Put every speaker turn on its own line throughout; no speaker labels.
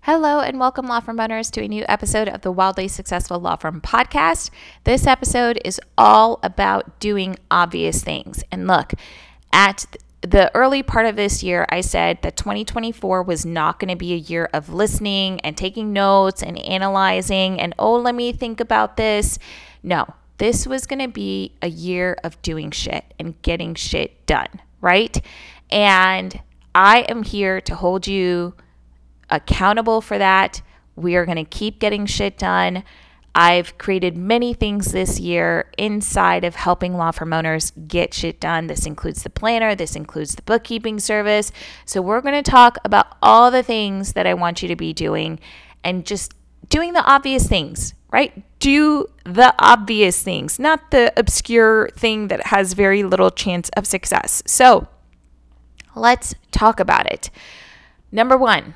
Hello and welcome, law firm owners, to a new episode of the Wildly Successful Law Firm Podcast. This episode is all about doing obvious things. And look, at the early part of this year, I said that 2024 was not going to be a year of listening and taking notes and analyzing and, let me think about this. No, this was going to be a year of doing shit and getting shit done, right? And I am here to hold you accountable for that. We are going to keep getting shit done. I've created many things this year inside of helping law firm owners get shit done. This includes the planner. This includes the bookkeeping service. So we're going to talk about all the things that I want you to be doing and just doing the obvious things, right? Do the obvious things, not the obscure thing that has very little chance of success. So let's talk about it. Number one,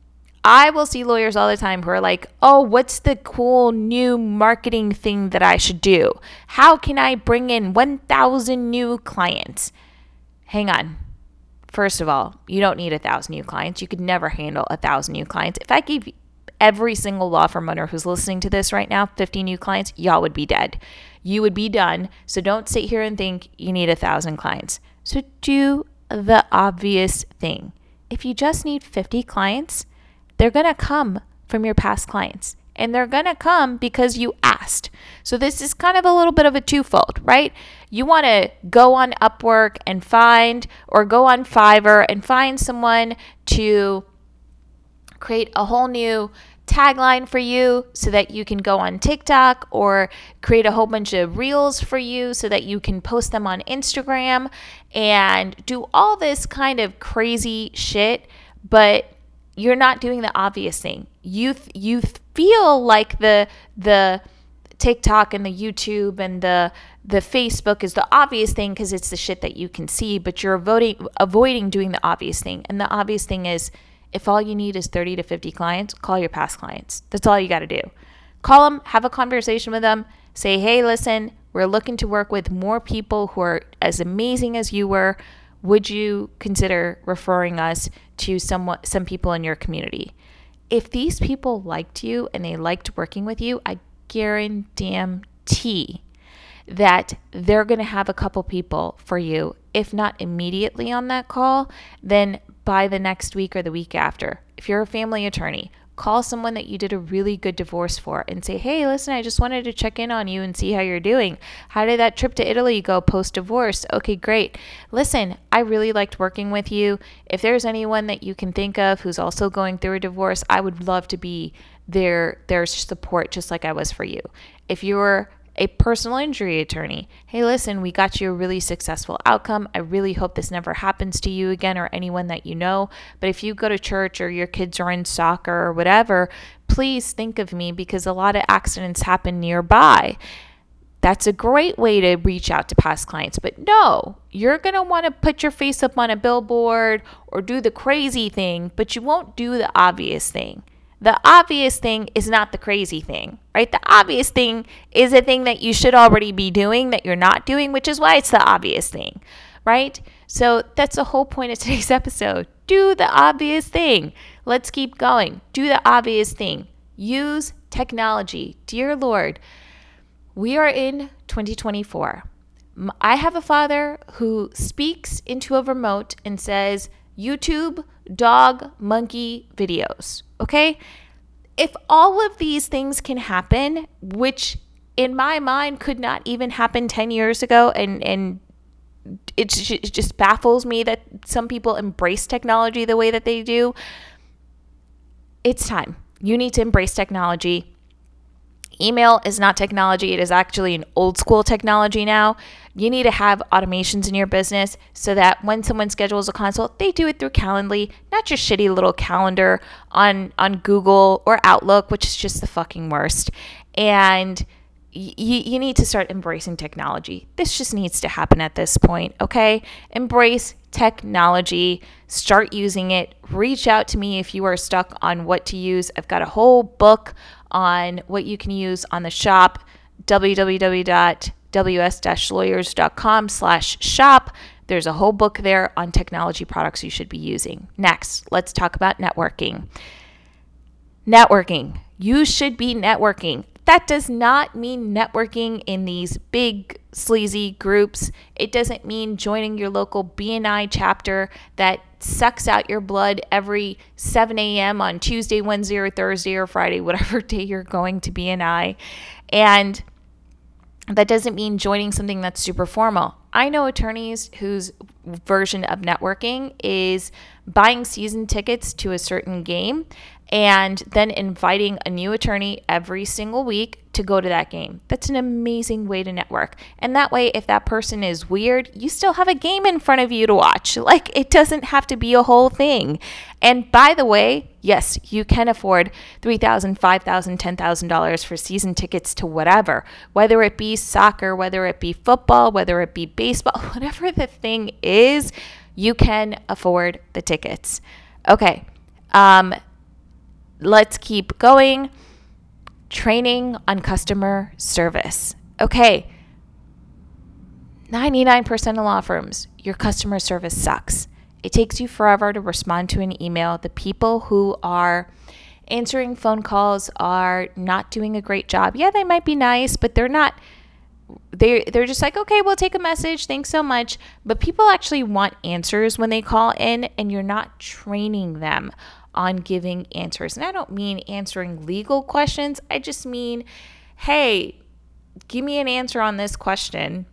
I will see lawyers all the time who are like, what's the cool new marketing thing that I should do? How can I bring in 1,000 new clients? Hang on. First of all, you don't need 1,000 new clients. You could never handle 1,000 new clients. If I gave every single law firm owner who's listening to this right now 50 new clients, y'all would be dead. You would be done. So don't sit here and think you need 1,000 clients. So do the obvious thing. If you just need 50 clients, they're going to come from your past clients, and they're going to come because you asked. So this is kind of a little bit of a twofold, right? You want to go on Upwork and find, or go on Fiverr and find someone to create a whole new tagline for you so that you can go on TikTok, or create a whole bunch of reels for you so that you can post them on Instagram and do all this kind of crazy shit, but you're not doing the obvious thing. You feel like the TikTok and the YouTube and the Facebook is the obvious thing because it's the shit that you can see, but you're avoiding doing the obvious thing. And the obvious thing is, if all you need is 30 to 50 clients, call your past clients. That's all you got to do. Call them, have a conversation with them, say, hey, listen, we're looking to work with more people who are as amazing as you were. Would you consider referring us to some people in your community? If these people liked you and they liked working with you, I guarantee that they're going to have a couple people for you, if not immediately on that call, then by the next week or the week after. If you're a family attorney, call someone that you did a really good divorce for and say, hey, listen, I just wanted to check in on you and see how you're doing. How did that trip to Italy go post-divorce? Okay, great. Listen, I really liked working with you. If there's anyone that you can think of who's also going through a divorce, I would love to be their support just like I was for you. If you're a personal injury attorney, hey, listen, we got you a really successful outcome. I really hope this never happens to you again or anyone that you know. But if you go to church or your kids are in soccer or whatever, please think of me because a lot of accidents happen nearby. That's a great way to reach out to past clients. But no, you're going to want to put your face up on a billboard or do the crazy thing, but you won't do the obvious thing. The obvious thing is not the crazy thing, right? The obvious thing is a thing that you should already be doing that you're not doing, which is why it's the obvious thing, right? So that's the whole point of today's episode. Do the obvious thing. Let's keep going. Do the obvious thing. Use technology. Dear Lord, we are in 2024. I have a father who speaks into a remote and says, YouTube, dog, monkey videos. Okay? If all of these things can happen, which in my mind could not even happen 10 years ago, and it just baffles me that some people embrace technology the way that they do, it's time. You need to embrace technology. Email is not technology. It is actually an old school technology now. You need to have automations in your business so that when someone schedules a consult, they do it through Calendly, not your shitty little calendar on Google or Outlook, which is just the fucking worst. And you need to start embracing technology. This just needs to happen at this point, okay? Embrace technology. Start using it. Reach out to me if you are stuck on what to use. I've got a whole book on what you can use on the shop, www.ws-lawyers.com/shop. There's a whole book there on technology products you should be using. Next, let's talk about networking. Networking. You should be networking. That does not mean networking in these big sleazy groups. It doesn't mean joining your local BNI chapter that sucks out your blood every 7 a.m. on Tuesday, Wednesday, or Thursday, or Friday, whatever day you're going to BNI. And that doesn't mean joining something that's super formal. I know attorneys whose version of networking is buying season tickets to a certain game and then inviting a new attorney every single week to go to that game. That's an amazing way to network. And that way, if that person is weird, you still have a game in front of you to watch. Like, it doesn't have to be a whole thing. And by the way, yes, you can afford $3,000, $5,000, $10,000 for season tickets to whatever, whether it be soccer, whether it be football, whether it be baseball, whatever the thing is, you can afford the tickets. Okay. Let's keep going. Training on customer service. Okay. 99% of law firms, your customer service sucks. It takes you forever to respond to an email. The people who are answering phone calls are not doing a great job. Yeah, they might be nice, but they're not. They're just like, okay, we'll take a message. Thanks so much. But people actually want answers when they call in, and you're not training them on giving answers. And I don't mean answering legal questions. I just mean, hey, give me an answer on this question,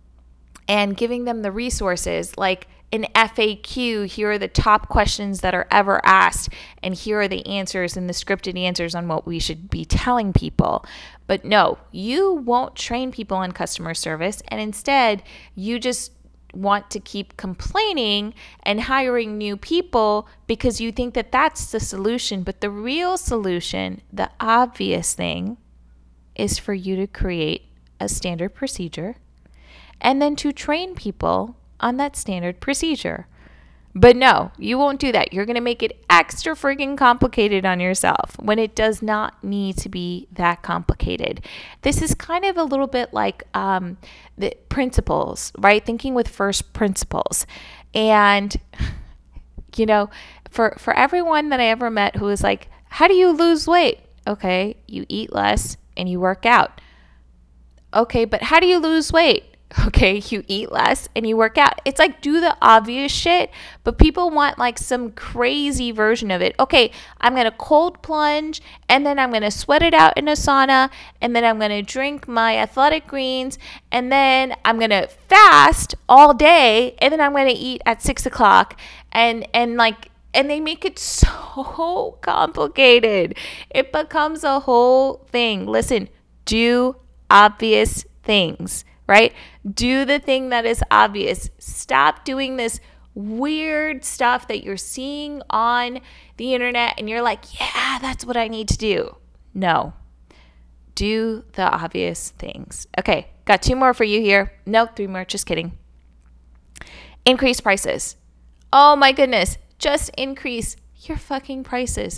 and giving them the resources like an FAQ. Here are the top questions that are ever asked, and here are the answers and the scripted answers on what we should be telling people. But no, you won't train people on customer service, and instead you just want to keep complaining and hiring new people because you think that that's the solution. But the real solution, the obvious thing, is for you to create a standard procedure and then to train people on that standard procedure. But no, you won't do that. You're going to make it extra freaking complicated on yourself when it does not need to be that complicated. This is kind of a little bit like the principles, right? Thinking with first principles. And, you know, for everyone that I ever met who was like, how do you lose weight? Okay, you eat less and you work out. Okay, but how do you lose weight? Okay, you eat less and you work out. It's like, do the obvious shit, but people want like some crazy version of it. Okay, I'm going to cold plunge, and then I'm going to sweat it out in a sauna, and then I'm going to drink my athletic greens, and then I'm going to fast all day, and then I'm going to eat at 6 o'clock. And they make it so complicated. It becomes a whole thing. Listen, do obvious things. Right? Do the thing that is obvious. Stop doing this weird stuff that you're seeing on the internet and you're like, yeah, that's what I need to do. No. Do the obvious things. Okay, got 2 more for you here. No, 3 more. Just kidding. Increase prices. Oh my goodness. Just increase your fucking prices.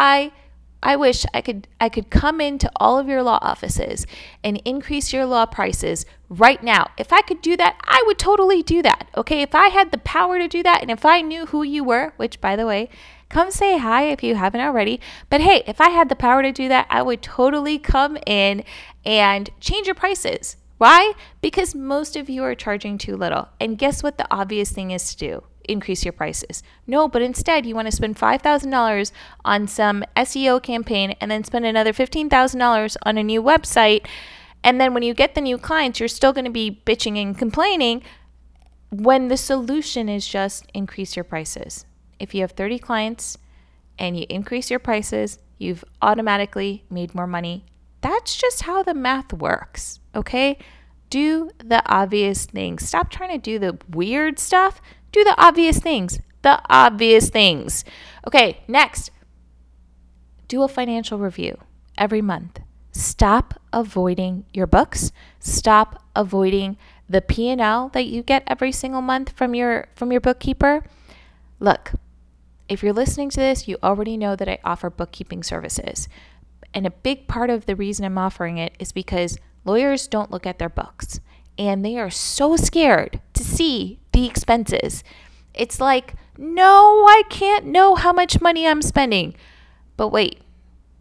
I wish I could come into all of your law offices and increase your law prices right now. If I could do that, I would totally do that. Okay, if I had the power to do that, and if I knew who you were, which by the way, come say hi if you haven't already. But hey, if I had the power to do that, I would totally come in and change your prices. Why? Because most of you are charging too little. And guess what the obvious thing is to do? Increase your prices. No, but instead you want to spend $5,000 on some SEO campaign and then spend another $15,000 on a new website. And then when you get the new clients, you're still going to be bitching and complaining when the solution is just increase your prices. If you have 30 clients and you increase your prices, you've automatically made more money. That's just how the math works, okay? Do the obvious things. Stop trying to do the weird stuff. Do the obvious things. The obvious things. Okay, next. Do a financial review every month. Stop avoiding your books. Stop avoiding the P&L that you get every single month from your bookkeeper. Look, if you're listening to this, you already know that I offer bookkeeping services. And a big part of the reason I'm offering it is because lawyers don't look at their books. And they are so scared to see the expenses. It's like, no, I can't know how much money I'm spending. But wait,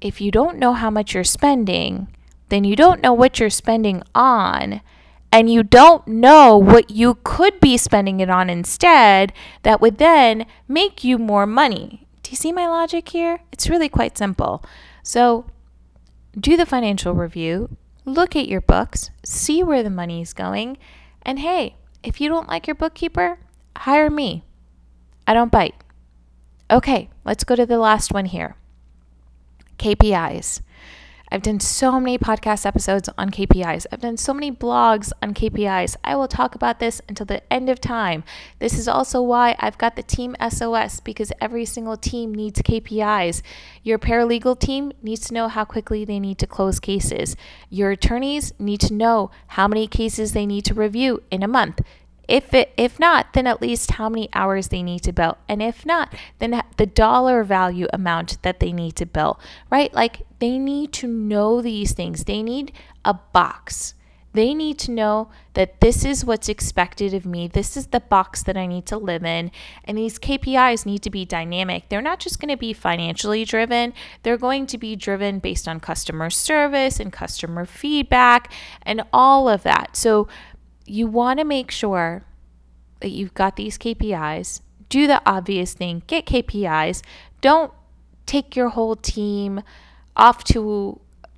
if you don't know how much you're spending, then you don't know what you're spending on, and you don't know what you could be spending it on instead that would then make you more money. Do you see my logic here? It's really quite simple. So do the financial review, look at your books, see where the money is going, and hey, if you don't like your bookkeeper, hire me. I don't bite. Okay, let's go to the last one here. KPIs. I've done so many podcast episodes on KPIs. I've done so many blogs on KPIs. I will talk about this until the end of time. This is also why I've got the Team SOS, because every single team needs KPIs. Your paralegal team needs to know how quickly they need to close cases. Your attorneys need to know how many cases they need to review in a month. If not, then at least how many hours they need to bill. And if not, then the dollar value amount that they need to bill, right? Like they need to know these things. They need a box. They need to know that this is what's expected of me. This is the box that I need to live in. And these KPIs need to be dynamic. They're not just going to be financially driven. They're going to be driven based on customer service and customer feedback and all of that. So you want to make sure that you've got these KPIs. Do the obvious thing. Get KPIs. Don't take your whole team off to,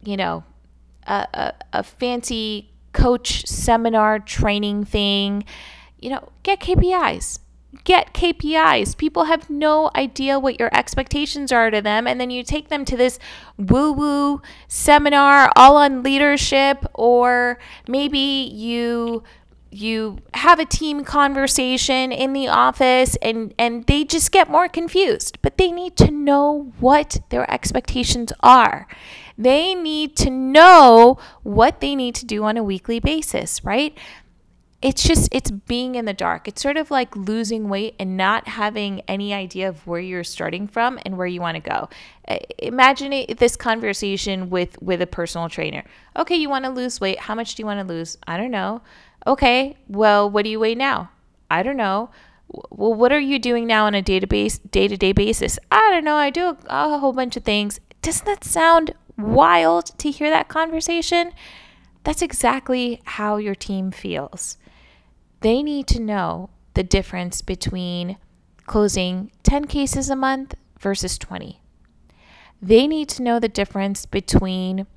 a fancy coach seminar training thing. Get KPIs. Get KPIs. People have no idea what your expectations are to them, and then you take them to this woo-woo seminar all on leadership, or maybe you have a team conversation in the office and they just get more confused. But they need to know what their expectations are. They need to know what they need to do on a weekly basis, right? It's being in the dark. It's sort of like losing weight and not having any idea of where you're starting from and where you want to go. Imagine this conversation with a personal trainer. Okay, you want to lose weight. How much do you want to lose? I don't know. Okay, well, what do you weigh now? I don't know. Well, what are you doing now on a day-to-day basis? I don't know. I do a whole bunch of things. Doesn't that sound wild to hear that conversation? That's exactly how your team feels. They need to know the difference between closing 10 cases a month versus 20. They need to know the difference between,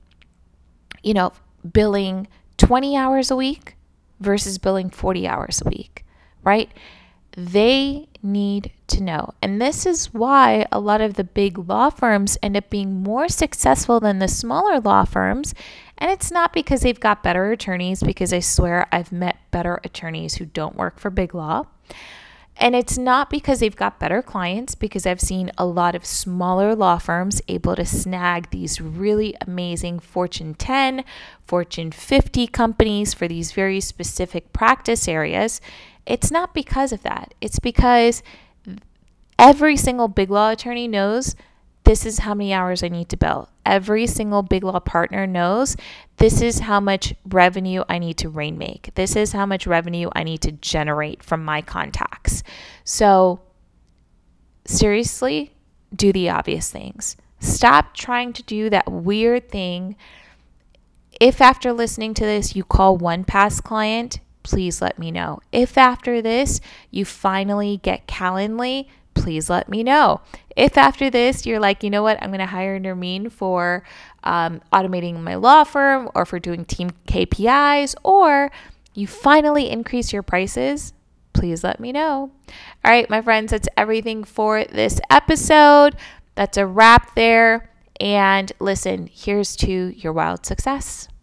billing 20 hours a week versus billing 40 hours a week, right? They need to know. And this is why a lot of the big law firms end up being more successful than the smaller law firms. And it's not because they've got better attorneys, because I swear I've met better attorneys who don't work for big law. And it's not because they've got better clients, because I've seen a lot of smaller law firms able to snag these really amazing Fortune 10, Fortune 50 companies for these very specific practice areas. It's not because of that. It's because every single big law attorney knows this is how many hours I need to bill. Every single big law partner knows this is how much revenue I need to rainmake. This is how much revenue I need to generate from my contacts. So seriously, do the obvious things. Stop trying to do that weird thing. If after listening to this you call one past client, please let me know. If after this you finally get Calendly, please let me know. If after this you're like, you know what, I'm going to hire Nermeen for automating my law firm, or for doing team KPIs, or you finally increase your prices, please let me know. All right, my friends, that's everything for this episode. That's a wrap there. And listen, here's to your wild success.